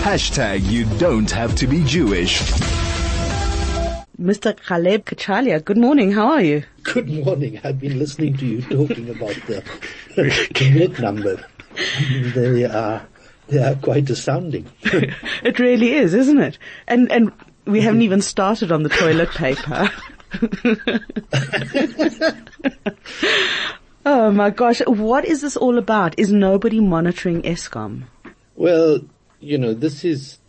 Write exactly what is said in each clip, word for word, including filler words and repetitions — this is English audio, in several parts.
Hashtag you don't have to be Jewish. Mister Caleb Kachalia, good morning. How are you? Good morning. I've been listening to you talking about the, the milk number. They are, they are quite astounding. It really is, isn't it? And, and we haven't even started on the toilet paper. Oh my gosh. What is this all about? Is nobody monitoring Eskom? Well, you know, this is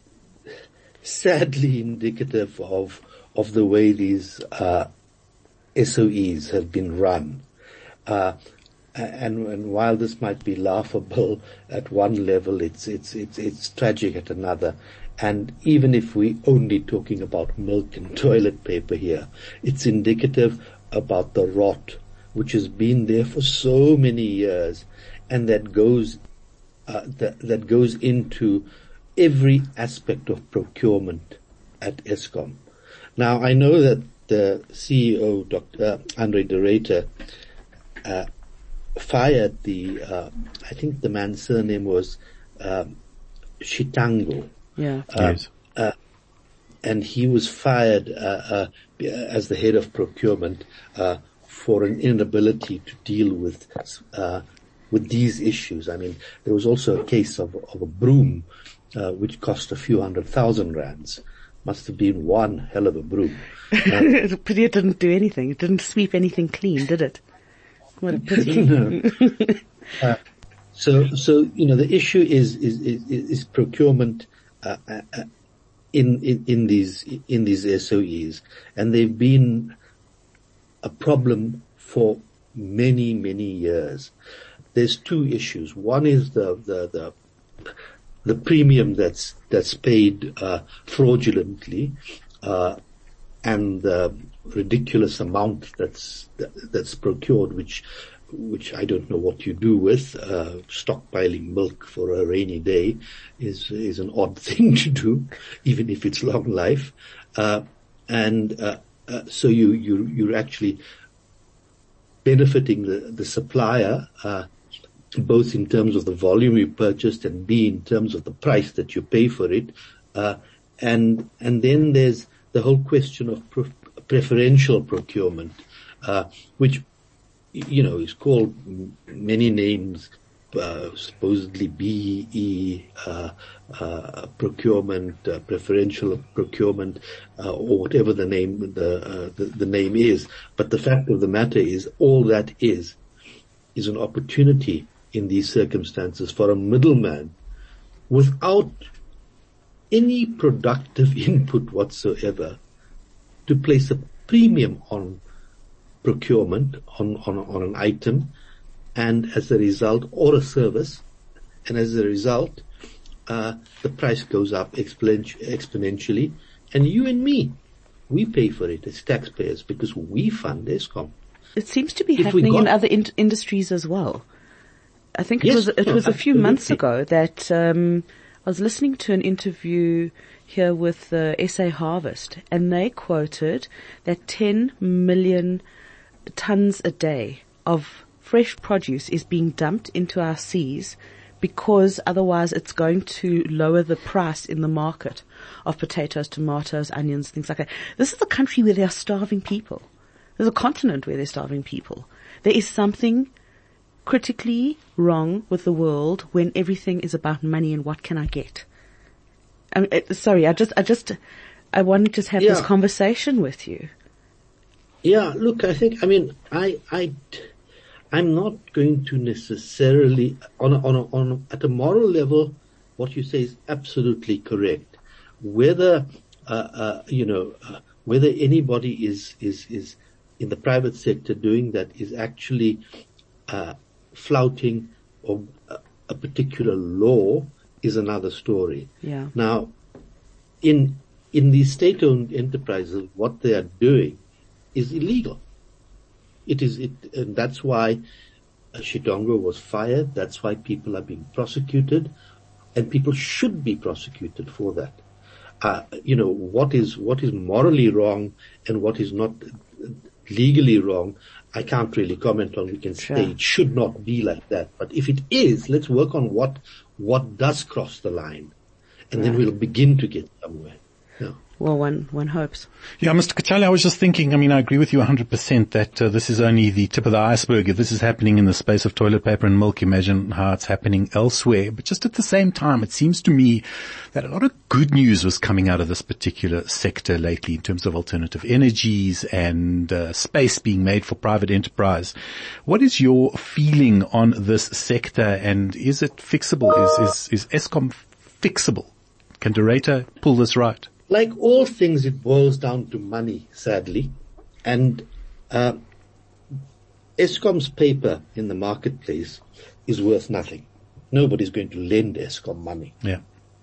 sadly indicative of of the way these uh, S O Es have been run. Uh, and, and while this might be laughable at one level, it's, it's, it's, it's tragic at another. And even if we're only talking about milk and toilet paper here, it's indicative about the rot which has been there for so many years, and that goes, uh, that, that goes into every aspect of procurement at Eskom. Now, I know that the C E O, Doctor Andre de Ruyter, uh, fired the, uh, I think the man's surname was, um, Shitango. Yeah. Uh, yes. Uh, and he was fired, uh, uh, as the head of procurement, uh, for an inability to deal with, uh, with these issues. I mean, there was also a case of, of a broom, uh, which cost a few hundred thousand rands. Must have been one hell of a broom. Uh, but it didn't do anything. It didn't sweep anything clean, did it? What a pity. No. uh, so, so, you know, the issue is, is, is, is procurement, uh, uh, in, in, in these, in these S O Es. And they've been a problem for many, many years. There's two issues. One is the, the, the, the premium that's, that's paid, uh, fraudulently, uh, and the ridiculous amount that's, that's procured, which, which I don't know what you do with. Uh, stockpiling milk for a rainy day is, is an odd thing to do, even if it's long life. Uh, and, uh, uh, so you, you, you're actually benefiting the, the supplier, uh, both in terms of the volume you purchased and B, in terms of the price that you pay for it. Uh, and, and then there's the whole question of pre- preferential procurement, uh, which, you know, is called many names, uh, supposedly B E, uh, uh, procurement, uh, preferential procurement, uh, or whatever the name, the, uh, the, the name is. But the fact of the matter is, all that is, is an opportunity in these circumstances for a middleman without any productive input whatsoever to place a premium on procurement, on, on, on an item, and as a result, or a service, and as a result, uh, the price goes up exponenti- exponentially, and you and me, we pay for it as taxpayers because we fund Eskom. It seems to be If happening got, in other in- industries as well. I think it yes, was, it no, was a few absolutely. months ago that, um, I was listening to an interview here with the S A Harvest, and they quoted that ten million tons a day of fresh produce is being dumped into our seas because otherwise it's going to lower the price in the market of potatoes, tomatoes, onions, things like that. This is the country where there are starving people. There's a continent where there's starving people. There is something critically wrong with the world when everything is about money and what can I get. I mean, it, sorry, I just, I just, I want to just have yeah. this conversation with you. Yeah, look, I think, I mean, I, I, I'm not going to necessarily, on a, on a, on a, at a moral level, what you say is absolutely correct. Whether, uh, uh, you know, uh, whether anybody is, is, is in the private sector doing that is actually, uh, flouting of a, a particular law is another story. Yeah. Now, in, in these state-owned enterprises, what they are doing is illegal. It is, it, and that's why Shitongo was fired. That's why people are being prosecuted, and people should be prosecuted for that. Uh, you know, what is, what is morally wrong and what is not legally wrong, I can't really comment on. We can Sure. say it should not be like that. But if it is, let's work on what, what does cross the line. and then we'll begin to get somewhere. Yeah. Well, one, one hopes. Yeah, Mister Kachali, I was just thinking, I mean, I agree with you one hundred percent that uh, this is only the tip of the iceberg. If this is happening in the space of toilet paper and milk, imagine how it's happening elsewhere. But just at the same time, it seems to me that a lot of good news was coming out of this particular sector lately in terms of alternative energies and uh, space being made for private enterprise. What is your feeling on this sector, and is it fixable? Is, is, is Eskom fixable? Can Doretta pull this right? Like all things, it boils down to money, sadly. And uh, Eskom's paper in the marketplace is worth nothing. Nobody's going to lend Eskom money. Yeah.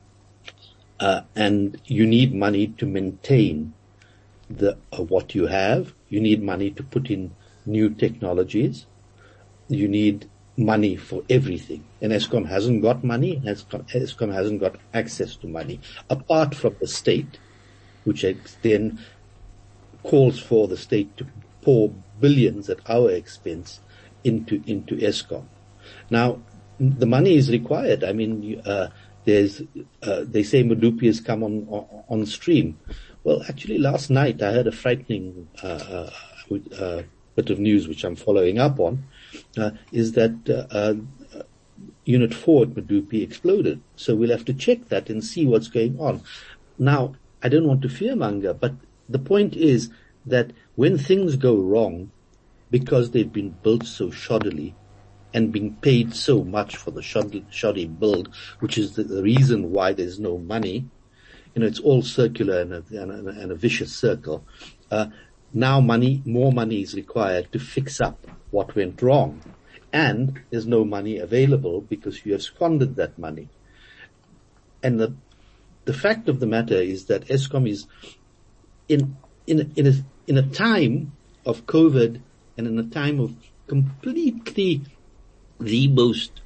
Uh, and you need money to maintain the uh, what you have. You need money to put in new technologies. You need money for everything. And Eskom hasn't got money. Eskom, Eskom hasn't got access to money, apart from the state, which then calls for the state to pour billions at our expense into, into Eskom. Now, the money is required. I mean, uh, there's, uh, they say Medupi has come on, on, on stream. Well, actually last night I heard a frightening, uh, uh, uh bit of news which I'm following up on. Uh, is that uh, uh, Unit four at Medupi exploded. So we'll have to check that and see what's going on. Now, I don't want to fearmonger, but the point is that when things go wrong, because they've been built so shoddily and being paid so much for the shoddy, shoddy build, which is the, the reason why there's no money, you know, it's all circular and a, and a, and a vicious circle. Uh, now money, more money is required to fix up what went wrong. And there's no money available because you have squandered that money. And the, the fact of the matter is that Eskom is in, in, in a, in a time of COVID and in a time of completely the most,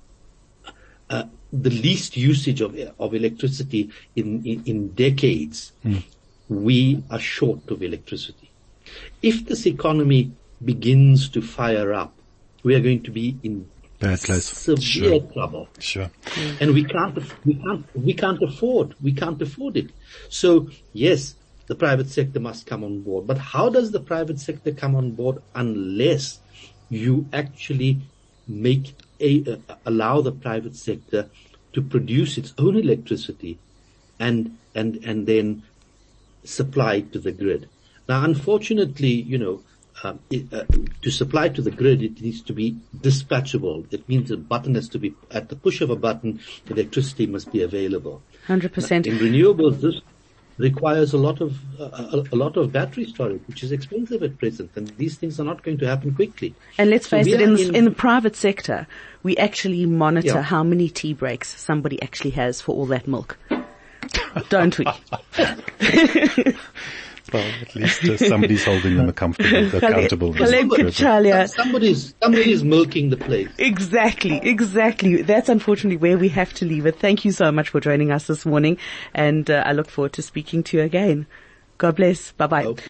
uh, the least usage of, of electricity in, in, in decades, mm. we are short of electricity. If this economy begins to fire up, we are going to be in bad place, severe sure. trouble. Sure. And we can't, we can't, we can't afford, we can't afford it. So yes, the private sector must come on board. But how does the private sector come on board unless you actually make a, uh, allow the private sector to produce its own electricity and, and, and then supply it to the grid? Now, unfortunately, you know, um, it, uh, to supply to the grid, it needs to be dispatchable. It means a button has to be, at the push of a button, electricity must be available. one hundred percent. Now, in renewables, this requires a lot of, uh, a, a lot of battery storage, which is expensive at present, and these things are not going to happen quickly. And let's So face we it, are in, in- in the private sector, we actually monitor Yeah. how many tea breaks somebody actually has for all that milk. Don't we? Well, at least uh, somebody's holding them accountable. accountable. Kale- Kale- Chalia. Somebody's, somebody's milking the place. Exactly, exactly. That's unfortunately where we have to leave it. Thank you so much for joining us this morning, and uh, I look forward to speaking to you again. God bless. Bye bye. Okay.